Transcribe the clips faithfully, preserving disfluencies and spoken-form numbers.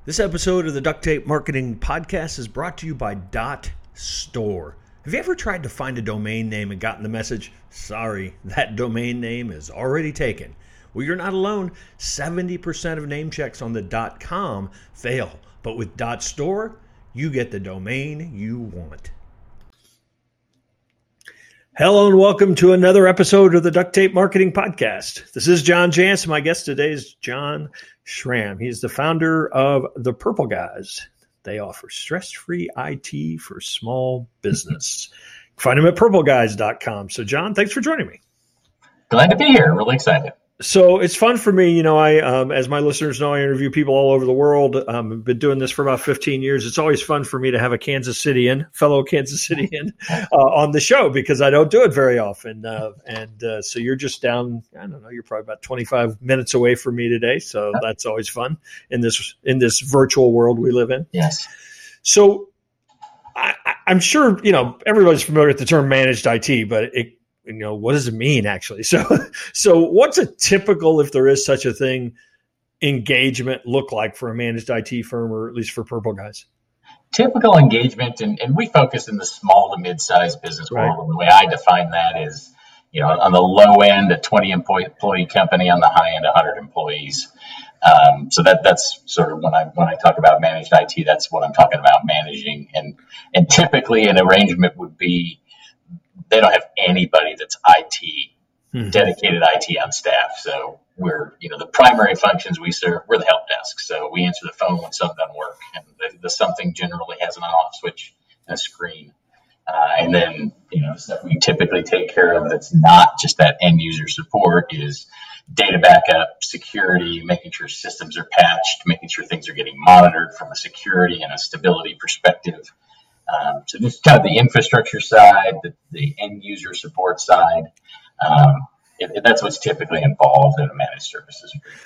This episode of the Duct Tape Marketing Podcast is brought to you by Dot Store. Have you ever tried to find a domain name and gotten the message, sorry, that domain name is already taken? Well, you're not alone. seventy percent of name checks on the .com fail. But with Dot Store, you get the domain you want. Hello and welcome to another episode of the Duct Tape Marketing Podcast. This is John Jantsch. My guest today is John Schramm. He's the founder of The Purple Guys. They offer stress-free I T for small business. Find them at purple guys dot com. So, John, thanks for joining me. Glad to be here. Really excited. So it's fun for me. You know, I, um, as my listeners know, I interview people all over the world. Um, I've been doing this for about fifteen years. It's always fun for me to have a Kansas Cityan, fellow Kansas Cityan, uh, on the show because I don't do it very often. Uh, and uh, so you're just down, I don't know, you're probably about twenty-five minutes away from me today. So that's always fun in this, in this virtual world we live in. Yes. So I, I'm sure, you know, everybody's familiar with the term managed I T, but it, you know, what does it mean actually? So, so what's a typical, if there is such a thing, engagement look like for a managed I T firm, or at least for Purple Guys? Typical engagement, and, and we focus in the small to mid-sized business Right. world. And the way I define that is, you know, on the low end, a twenty employee, employee company; on the high end, one hundred employees. Um, so that that's sort of when I when I talk about managed I T, that's what I'm talking about, managing. And and typically an arrangement would be, they don't have anybody that's I T, hmm. dedicated I T on staff. So we're, you know, the primary functions we serve, we're the help desk. So we answer the phone when something doesn't work. And the, the something generally has an on-off switch and a screen. Uh, and then, you know, the stuff we typically take care of that's not just that end user support is data backup, security, making sure systems are patched, making sure things are getting monitored from a security and a stability perspective. Um, so just kind of the infrastructure side, the, the end user support side, um, it, it, that's what's typically involved in a managed services agreement.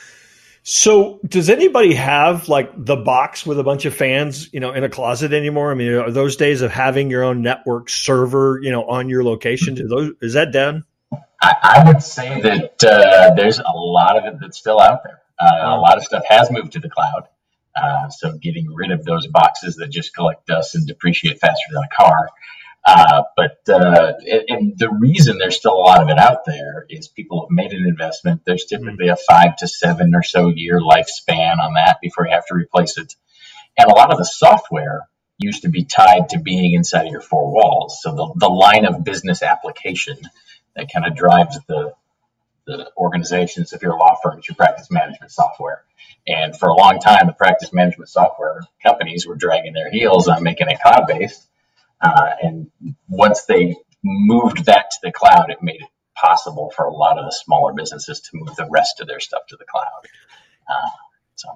So does anybody have like the box with a bunch of fans, you know, in a closet anymore? I mean, are those days of having your own network server, you know, on your location, do those, is that done? I, I would say that uh, there's a lot of it that's still out there. Uh, a lot of stuff has moved to the cloud. Uh, so getting rid of those boxes that just collect dust and depreciate faster than a car. Uh, but uh, and, and the reason there's still a lot of it out there is people have made an investment. There's typically a five to seven or so year lifespan on that before you have to replace it. And a lot of the software used to be tied to being inside of your four walls. So the, the line of business application that kind of drives the the organizations, if you're a law firm, it's your practice management software. And for a long time, the practice management software companies were dragging their heels on making it cloud-based. Uh, and once they moved that to the cloud, it made it possible for a lot of the smaller businesses to move the rest of their stuff to the cloud. Uh, so.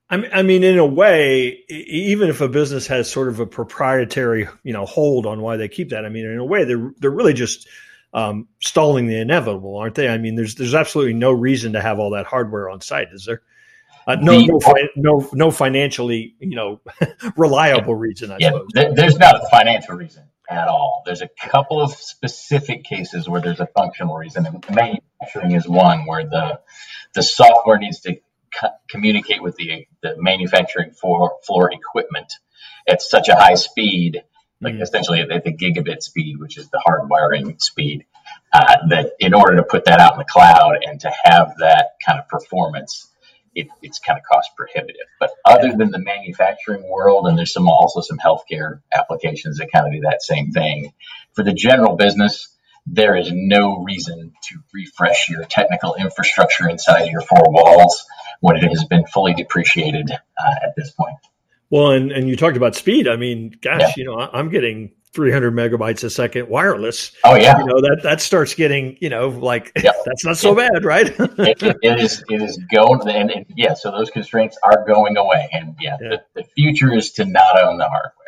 I mean, in a way, even if a business has sort of a proprietary, you know, hold on why they keep that, I mean, in a way, they're they're really just um, stalling the inevitable, aren't they? I mean, there's there's absolutely no reason to have all that hardware on site, is there? Uh, no, no, no, no financially, you know, reliable reason, I yeah, suppose. There, there's not a financial reason at all. There's a couple of specific cases where there's a functional reason, and manufacturing is one where the the software needs to co- communicate with the the manufacturing floor, floor equipment at such a high speed, like mm. essentially at the gigabit speed, which is the hardwiring speed, uh, that in order to put that out in the cloud and to have that kind of performance, It, it's kind of cost prohibitive. But other than the manufacturing world, and there's some also some healthcare applications that kind of do that same thing, for the general business, there is no reason to refresh your technical infrastructure inside your four walls when it has been fully depreciated uh, at this point. Well, and, and you talked about speed. I mean, gosh, yeah. you know, I'm getting three hundred megabytes a second wireless. Oh yeah. You know, that, that starts getting, you know, like yep. that's not so yep. bad, right? it, it, it is, it is going, and, and yeah, so those constraints are going away. And yeah, yeah. The, the future is to not own the hardware.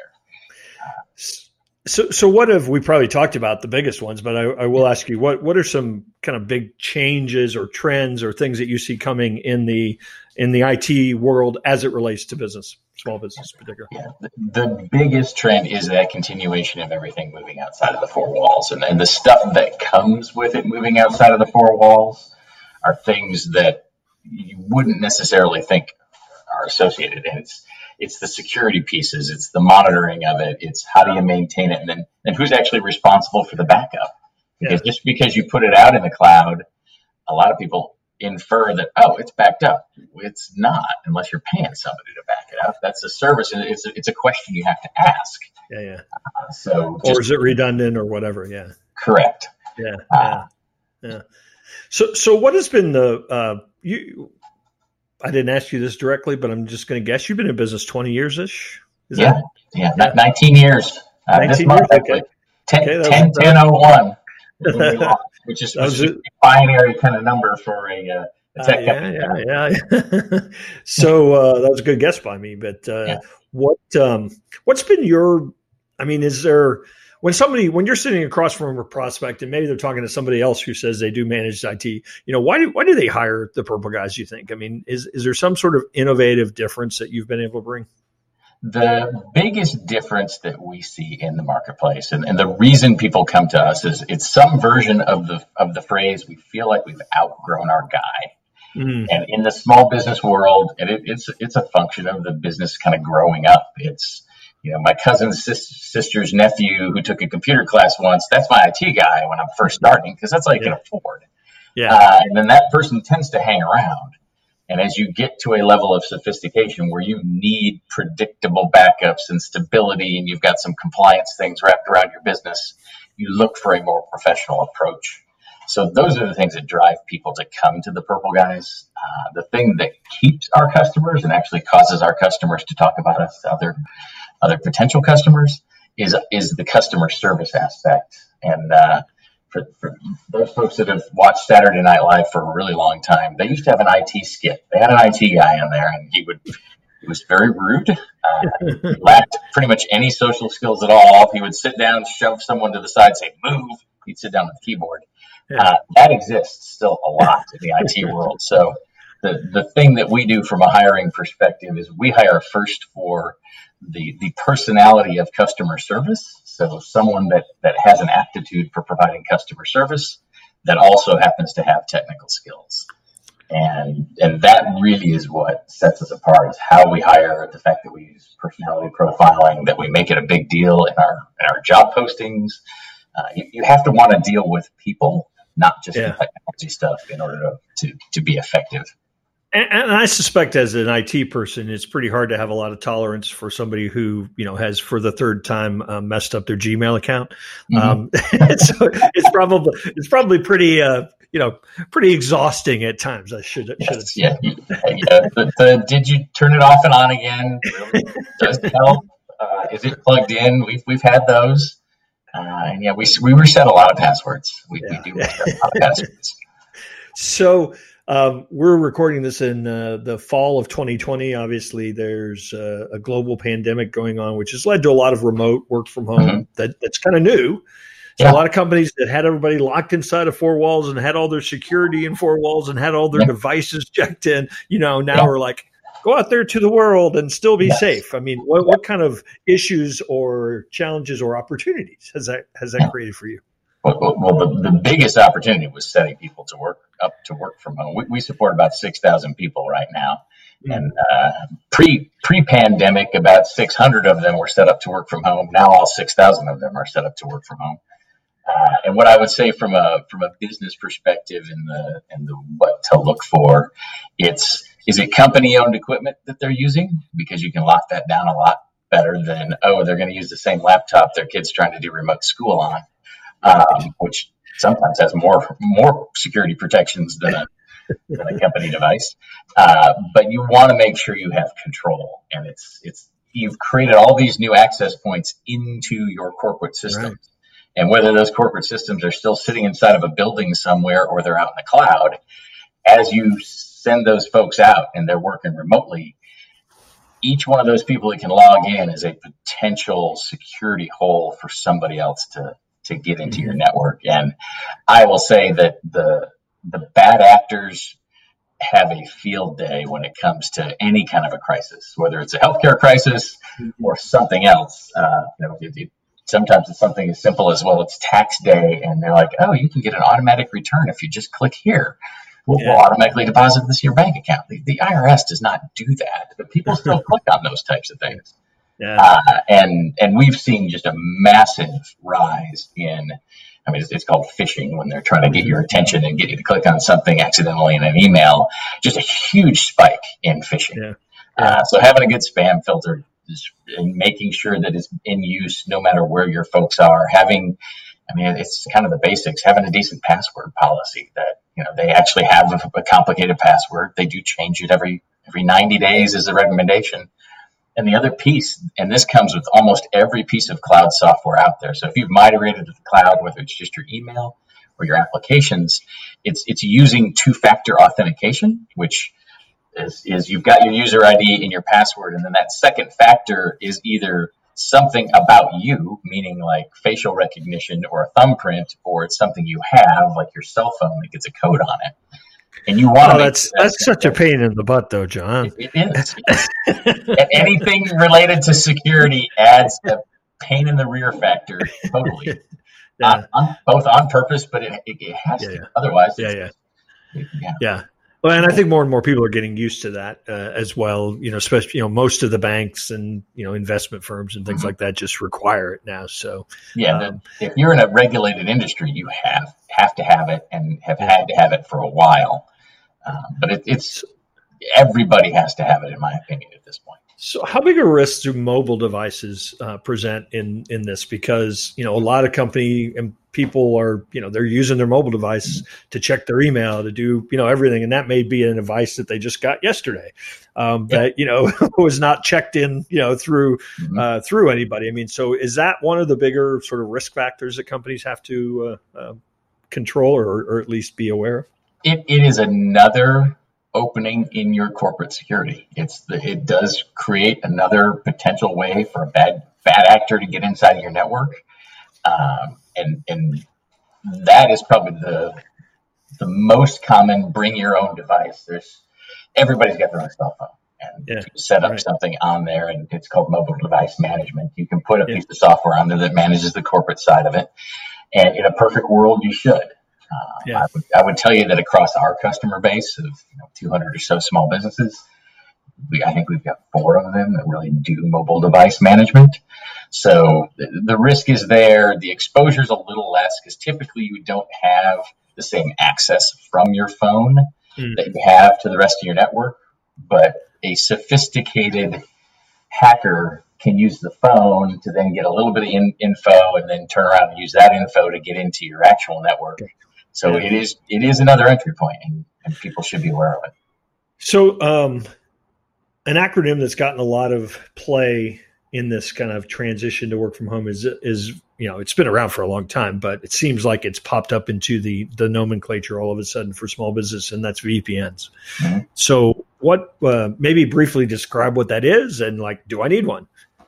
So, so what have we probably talked about the biggest ones, but I, I will ask you, what, what are some kind of big changes or trends or things that you see coming in the, in the I T world as it relates to business, small business in particular? Yeah, the, the biggest trend is that continuation of everything moving outside of the four walls. And, and the stuff that comes with it moving outside of the four walls are things that you wouldn't necessarily think are associated. And it's, it's the security pieces, it's the monitoring of it, it's how do you maintain it, and then and who's actually responsible for the backup. Because yeah. just because you put it out in the cloud, a lot of people infer that, oh, it's backed up. It's not, unless you're paying somebody to back it up. That's a service, and it's a, it's a question you have to ask. Yeah, yeah. Uh, so, just, or is it redundant or whatever? Yeah. Correct. Yeah, uh, yeah, yeah. So, so what has been the uh, you? I didn't ask you this directly, but I'm just going to guess you've been in business twenty years ish. Yeah, that, yeah, yeah, nineteen years. Uh, nineteen month, years. Okay. ten, okay, ten, ten oh one. Which is, which is a binary kind of number for a, uh, a tech uh, company. Yeah, yeah, yeah. So uh, that was a good guess by me. But uh, yeah. what um, what's been your? I mean, is there when somebody when you're sitting across from a prospect and maybe they're talking to somebody else who says they do managed I T? You know, why do why do they hire the Purple guys? You think? I mean, is is there some sort of innovative difference that you've been able to bring? The biggest difference that we see in the marketplace, and, and the reason people come to us, is it's some version of the of the phrase, we feel like we've outgrown our guy. Mm. And in the small business world, and it, it's it's a function of the business kind of growing up. It's, you know, my cousin's sis, sister's nephew who took a computer class once, that's my I T guy when I'm first starting, because that's all you yeah. can afford. Yeah. Uh, and then that person tends to hang around. And as you get to a level of sophistication where you need predictable backups and stability, and you've got some compliance things wrapped around your business, you look for a more professional approach. So those are the things that drive people to come to the Purple guys. Uh, the thing that keeps our customers and actually causes our customers to talk about us to other other potential customers is is the customer service aspect. And uh, For, for those folks that have watched Saturday Night Live for a really long time, they used to have an I T skit. They had an I T guy in there, and he would he was very rude. Uh, he lacked pretty much any social skills at all. He would sit down, shove someone to the side, say "move." He'd sit down at the keyboard. Yeah. Uh, that exists still a lot in the I T world. So the the thing that we do from a hiring perspective is we hire first for the the personality of customer service. So someone that, that has an aptitude for providing customer service that also happens to have technical skills. And and that really is what sets us apart, is how we hire, the fact that we use personality profiling, that we make it a big deal in our in our job postings. Uh, you, you have to want to deal with people, not just yeah. the technology stuff, in order to, to, to be effective. And, and I suspect as an I T person, it's pretty hard to have a lot of tolerance for somebody who, you know, has for the third time uh, messed up their Gmail account. Mm-hmm. Um, so it's probably it's probably pretty, uh, you know, pretty exhausting at times. I should, yes, should have yeah, yeah. The, the, did you turn it off and on again? Really does help. Uh, is it plugged in? We've we've had those, uh, and yeah, we we reset a lot of passwords. We, yeah. we do reset a lot of passwords. So. Um, we're recording this in uh, the fall of twenty twenty. Obviously, there's uh, a global pandemic going on, which has led to a lot of remote work from home. Mm-hmm. That that's kind of new. So yeah. a lot of companies that had everybody locked inside of four walls and had all their security in four walls and had all their yeah. devices checked in, you know, now yeah. we're like, go out there to the world and still be yes. safe. I mean, what, what kind of issues or challenges or opportunities has that has that yeah. created for you? Well, well the, the biggest opportunity was setting people to work up to work from home. We, we support about six thousand people right now. Mm-hmm. And uh, pre, pre-pandemic, about six hundred of them were set up to work from home. Now all six thousand of them are set up to work from home. Uh, and what I would say from a from a business perspective and the and the what to look for, it's is it company-owned equipment that they're using? Because you can lock that down a lot better than, oh, they're going to use the same laptop their kid's trying to do remote school on. Um, which sometimes has more more security protections than a, than a company device. Uh, but you want to make sure you have control, and it's it's you've created all these new access points into your corporate systems. Right. And whether those corporate systems are still sitting inside of a building somewhere or they're out in the cloud, as you send those folks out and they're working remotely, each one of those people that can log in is a potential security hole for somebody else to to get into your network. And I will say that the the bad actors have a field day when it comes to any kind of a crisis, whether it's a healthcare crisis or something else. Uh, you know, it, it, sometimes it's something as simple as, well, it's tax day, and they're like, oh, you can get an automatic return if you just click here. we'll, Yeah. we'll automatically deposit this to your bank account. The, the I R S does not do that, but people still click on those types of things. Yeah. Uh, and and we've seen just a massive rise in, I mean, it's, it's called phishing when they're trying to get your attention and get you to click on something accidentally in an email. Just a huge spike in phishing. Yeah. Yeah. Uh, so having a good spam filter is, and making sure that it's in use no matter where your folks are. Having, I mean, it's kind of the basics. Having a decent password policy that, you know, they actually have a, a complicated password. They do change it every every ninety days as a recommendation. And the other piece, and this comes with almost every piece of cloud software out there. So if you've migrated to the cloud, whether it's just your email or your applications, it's it's using two-factor authentication, which is, is you've got your user I D and your password, and then that second factor is either something about you, meaning like facial recognition or a thumbprint, or it's something you have, like your cell phone that gets a code on it. And you want oh, to that's that's such a pain in the butt, though, John. It, it is. And anything related to security adds a pain in the rear factor, totally. Yeah. On, on, both on purpose, but it, it, it has Yeah, to. yeah. Otherwise, Yeah, it's- yeah. yeah. Yeah. Well, and I think more and more people are getting used to that uh, as well. You know, especially, you know, most of the banks and, you know, investment firms and things Mhm. like that just require it now. So, Yeah, um, the, if you're in a regulated industry, you have have to have it and have Yeah. had to have it for a while. Um, but it, it's everybody has to have it, in my opinion, at this point. so how big a risk do mobile devices uh, present in, in this? Because, you know, a lot of company and people are, you know, they're using their mobile device to check their email, to do, you know, everything. And that may be a device that they just got yesterday um, Yeah. that, you know, was not checked in, you know, through, Mhm. uh, through anybody. I mean, so is that one of the bigger sort of risk factors that companies have to uh, uh, control or, or at least be aware of? It, it is another opening in your corporate security. It's the, it does create another potential way for a bad bad actor to get inside of your network, um, and and that is probably the the most common. Bring your own device. There's everybody's got their own cell phone, and Yeah, you set up right. something on there, and it's called mobile device management. You can put a Yeah. piece of software on there that manages the corporate side of it, and in a perfect world, you should. Uh, Yeah. I, would, I would tell you that across our customer base of you know, two hundred or so small businesses, we, I think we've got four of them that really do mobile device management. So the, the risk is there. The exposure is a little less because typically you don't have the same access from your phone Mm. that you have to the rest of your network. But a sophisticated hacker can use the phone to then get a little bit of in, info and then turn around and use that info to get into your actual network. So Yeah. it is it is another entry point, and, and people should be aware of it. So, um, an acronym that's gotten a lot of play in this kind of transition to work from home is is you know it's been around for a long time, but it seems like it's popped up into the the nomenclature all of a sudden for small business, and that's V P Ns. Mm-hmm. So, what uh, maybe briefly describe what that is, and like, do I need one?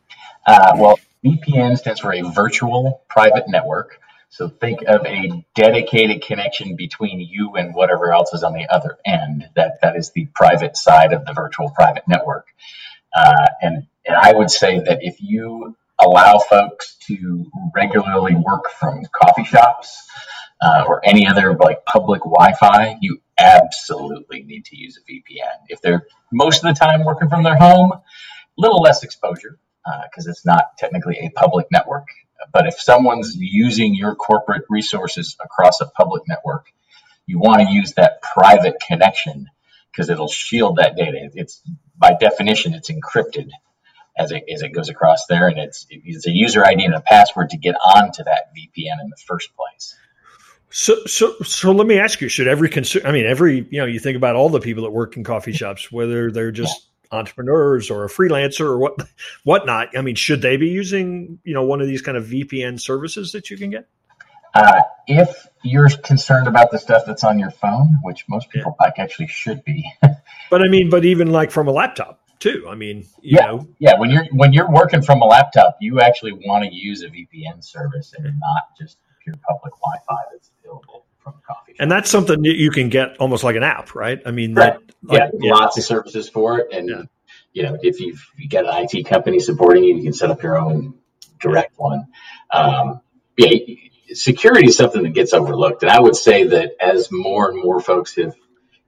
Uh, well, V P N stands for a virtual private network. So think of a dedicated connection between you and whatever else is on the other end. That that is the private side of the virtual private network. Uh, and and I would say that if you allow folks to regularly work from coffee shops uh, or any other like public Wi-Fi, you absolutely need to use a V P N. If they're most of the time working from their home, a little less exposure because uh, it's not technically a public network. But if someone's using your corporate resources across a public network, you want to use that private connection because it'll shield that data. It's by definition, it's encrypted as it as it goes across there, and it's it's a user I D and a password to get onto that V P N in the first place. So, so, so let me ask you: should every consumer? I mean, every you know, you think about all the people that work in coffee shops, whether they're just yeah. entrepreneurs or a freelancer or what, whatnot. I mean, should they be using you know one of these kind of V P N services that you can get? Uh, if you're concerned about the stuff that's on your phone, which most people yeah. like actually should be, but I mean, but even like from a laptop too. I mean, you yeah, know, yeah. When you're when you're working from a laptop, you actually want to use a V P N service and not just pure public Wi-Fi that's available from a coffee shop. And that's something that you can get almost like an app, right? I mean, right. that, like, yeah, yeah, lots of services for it, and yeah. you know, if you've you got an I T company supporting you, you can set up your own direct one. Um, yeah. Security is something that gets overlooked. And I would say that as more and more folks have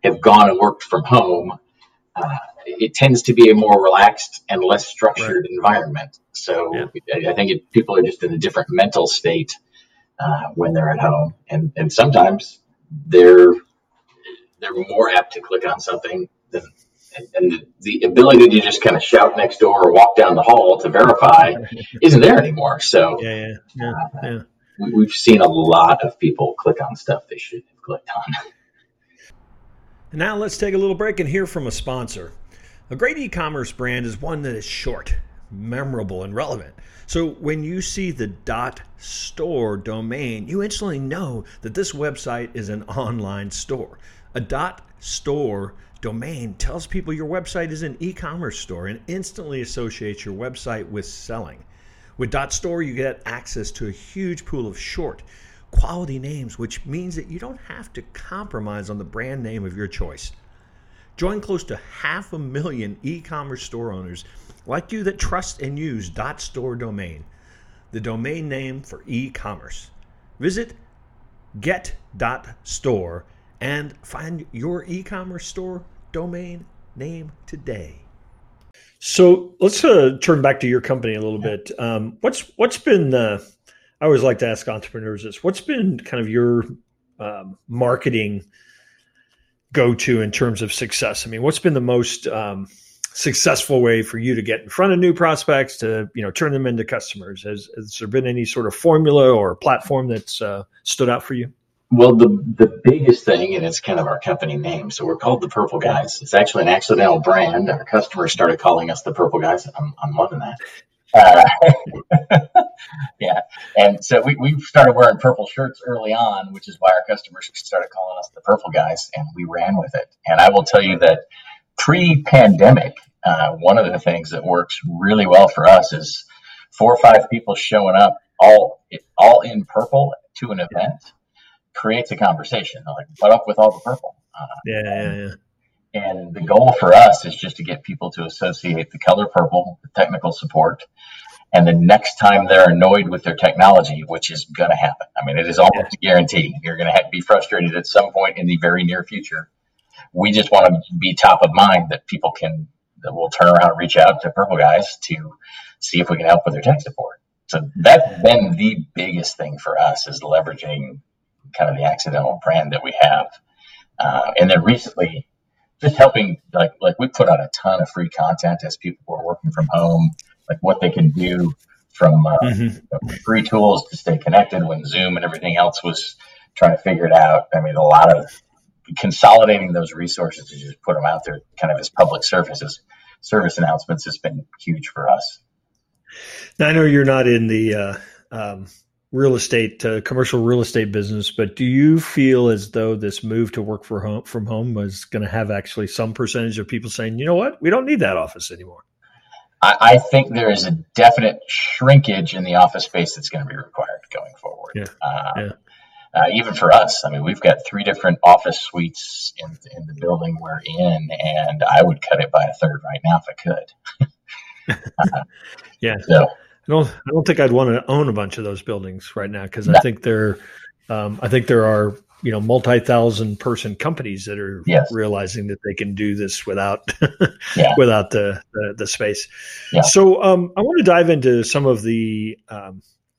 have gone and worked from home, uh, it tends to be a more relaxed and less structured right. environment. So yeah. I think it, people are just in a different mental state uh, when they're at home, and and sometimes they're they're more apt to click on something than. And the, the ability to just kind of shout next door or walk down the hall to verify isn't there anymore. So yeah, yeah, yeah, uh, yeah. We, we've seen a lot of people click on stuff they shouldn't have clicked on. And now let's take a little break and hear from a sponsor. A great e-commerce brand is one that is short, memorable, and relevant. So when you see the .store domain, you instantly know that this website is an online store. A .store domain tells people your website is an e-commerce store and instantly associates your website with selling. With .store, you get access to a huge pool of short, quality names, which means that you don't have to compromise on the brand name of your choice. Join close to half a million e-commerce store owners like you that trust and use .store domain, the domain name for e-commerce. Visit get dot store and find your e-commerce store domain name today. So let's uh, turn back to your company a little bit. Um, what's what's been the? I always like to ask entrepreneurs this. What's been kind of your um, marketing go-to in terms of success? I mean, what's been the most um, successful way for you to get in front of new prospects to, you know, turn them into customers? Has, has there been any sort of formula or platform that's uh, stood out for you? Well, the the biggest thing, and it's kind of our company name, so we're called the Purple Guys. It's actually an accidental brand. Our customers started calling us the Purple Guys. I'm, I'm loving that. Uh, yeah, and so we, we started wearing purple shirts early on, which is why our customers started calling us the Purple Guys, and we ran with it. And I will tell you that pre-pandemic, uh, one of the things that works really well for us is four or five people showing up all all in purple to an event creates a conversation. They're like, what up with all the purple? Uh, yeah, yeah, yeah. And the goal for us is just to get people to associate the color purple with technical support. And the next time they're annoyed with their technology, which is going to happen. I mean, it is almost a guarantee. You're going to have to be frustrated at some point in the very near future. We just want to be top of mind that people can, that will turn around and reach out to Purple Guys to see if we can help with their tech support. So that's been the biggest thing for us, is leveraging kind of the accidental brand that we have. Uh, and then recently, just helping, like, like we put out a ton of free content as people were working from home, like what they can do from uh, mm-hmm. you know, free tools to stay connected when Zoom and everything else was trying to figure it out. I mean, a lot of consolidating those resources to just put them out there kind of as public services, service announcements has been huge for us. Now, I know you're not in the uh, um, real estate, uh, commercial real estate business, but do you feel as though this move to work for home, from home was going to have actually some percentage of people saying, you know what, we don't need that office anymore? I, I think there is a definite shrinkage in the office space that's going to be required going forward. Yeah. Uh, yeah. Uh, even for us, I mean, we've got three different office suites in, in the building we're in, and I would cut it by a third right now if I could. uh, yeah. So. I don't. I don't think I'd want to own a bunch of those buildings right now, because no. I think there, um, I think there are you know multi-thousand person companies that are yes. realizing that they can do this without yeah. without the the, the space. Yeah. So um, I want to dive into some of the. Um,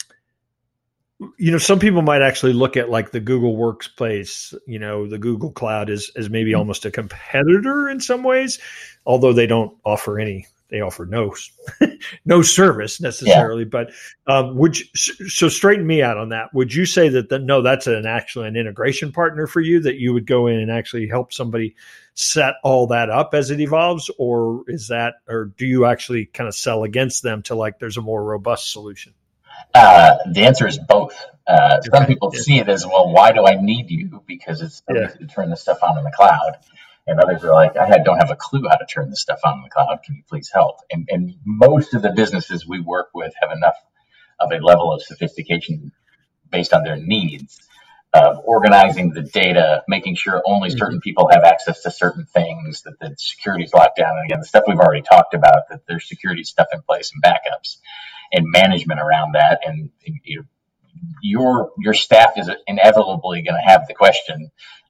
you know, some people might actually look at like the Google Workspace, you know, the Google Cloud as as maybe mm-hmm. almost a competitor in some ways, although they don't offer any. They offer no no service necessarily, yeah. but um, would you, so straighten me out on that. Would you say that the, no, that's an actually an integration partner for you, that you would go in and actually help somebody set all that up as it evolves, or is that, or do you actually kind of sell against them to like there's a more robust solution? Uh, the answer is both. Uh, some okay. people yeah. see it as, well, why do I need you? Because it's so yeah. easy to turn this stuff on in the cloud. And others are like, I don't have a clue how to turn this stuff on in the cloud. Can you please help? And, and most of the businesses we work with have enough of a level of sophistication based on their needs of organizing the data, making sure only certain mm-hmm. people have access to certain things, that the security's locked down. And again, the stuff we've already talked about, that there's security stuff in place and backups and management around that. And you know, your your staff is inevitably going to have the question,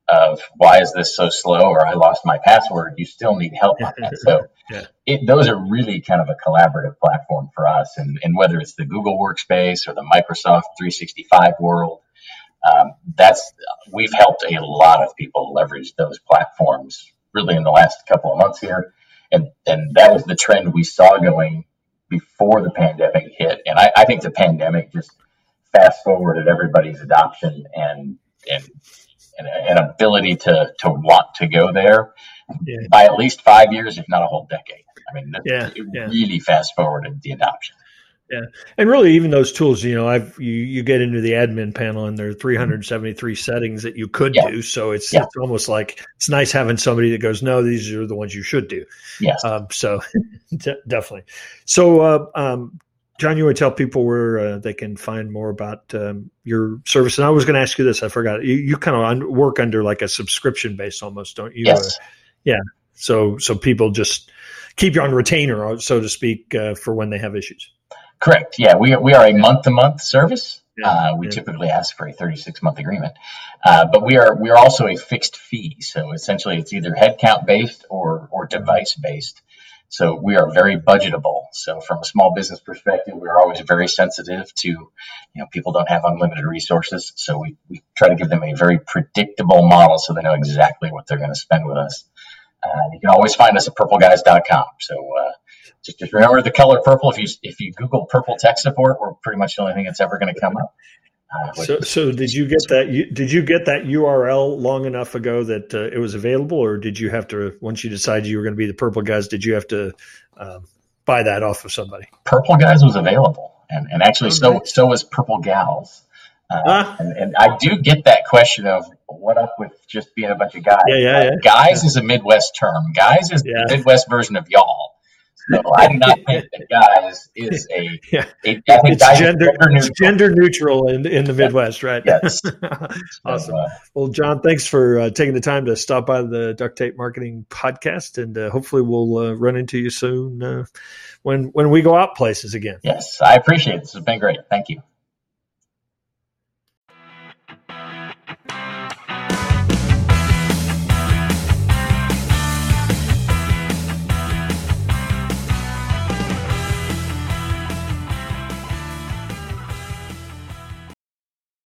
of why is this so slow or I lost my password, you still need help on that. So yeah. it, those are really kind of a collaborative platform for us. And, and whether it's the Google Workspace or the Microsoft three sixty-five world, um, that's we've helped a lot of people leverage those platforms really in the last couple of months here. And, and that was the trend we saw going before the pandemic hit. And I, I think the pandemic just fast forwarded everybody's adoption and and and an ability to to want to go there yeah. by at least five years, if not a whole decade. I mean, yeah, it yeah. really fast forwarded the adoption. Yeah, and really, even those tools, you know, I've you, you get into the admin panel, and there are three hundred seventy-three settings that you could yeah. do. So it's yeah. it's almost like it's nice having somebody that goes, no, these are the ones you should do. Yes. Um, so de- definitely. So, uh, um, John, you want to tell people where uh, they can find more about um, your service? And I was going to ask you this, I forgot. You, you kind of un- work under like a subscription base almost, don't you? Yes. Uh, yeah. So so people just keep you on retainer, so to speak, uh, for when they have issues. Correct. Yeah, we we are a month-to-month service. Yeah, uh, we yeah. typically ask for a thirty-six month agreement, uh, but we are we are also a fixed fee. So essentially, it's either headcount based or or device based. So we are very budgetable. So from a small business perspective, we're always very sensitive to, you know, people don't have unlimited resources. So we, we try to give them a very predictable model so they know exactly what they're going to spend with us. Uh, you can always find us at purple guys dot com. So uh, just, just remember the color purple. If you if you Google purple tech support, we're pretty much the only thing that's ever going to come up. Uh, so, so did you get that? You, did you get that U R L long enough ago that uh, it was available, or did you have to? Once you decided you were going to be the Purple Guys, did you have to um, buy that off of somebody? Purple Guys was available, and and actually, oh, so nice. so was Purple Gals. Uh, ah. and, and I do get that question of what up with just being a bunch of guys. Yeah, yeah, yeah. Guys yeah. is a Midwest term. Guys is yeah. the Midwest version of y'all. So I do not think that guys is a, yeah. a I think it's guys gender, gender neutral. It's gender neutral in in the Midwest, right? Yes. Awesome. So, uh, well, John, thanks for uh, taking the time to stop by the Duct Tape Marketing Podcast, and uh, hopefully we'll uh, run into you soon uh, when when we go out places again. Yes, I appreciate it. This has been great. Thank you.